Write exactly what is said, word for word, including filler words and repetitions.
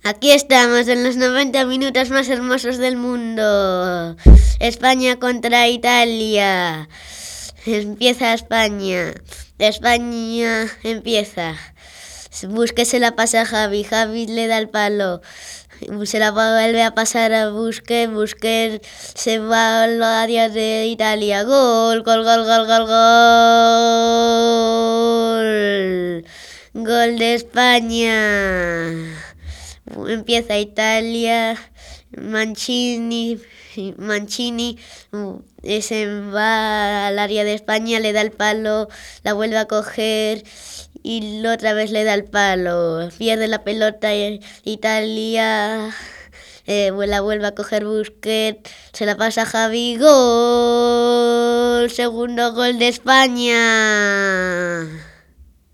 Aquí estamos en los noventa minutos más hermosos del mundo. España contra Italia. Empieza España. España empieza. Busquets se la pasa a Javi. Javi le da el palo. Se la vuelve a pasar a Busquets. Busquets se va al área de Italia. Gol, gol, gol, gol, gol, gol. Gol de España. Empieza Italia. Mancini. Mancini se va al área de España, le da el palo, la vuelve a coger y otra vez le da el palo. Pierde la pelota Italia. Eh, la vuelve a coger Busquets, se la pasa a Javi. Gol. Segundo gol de España.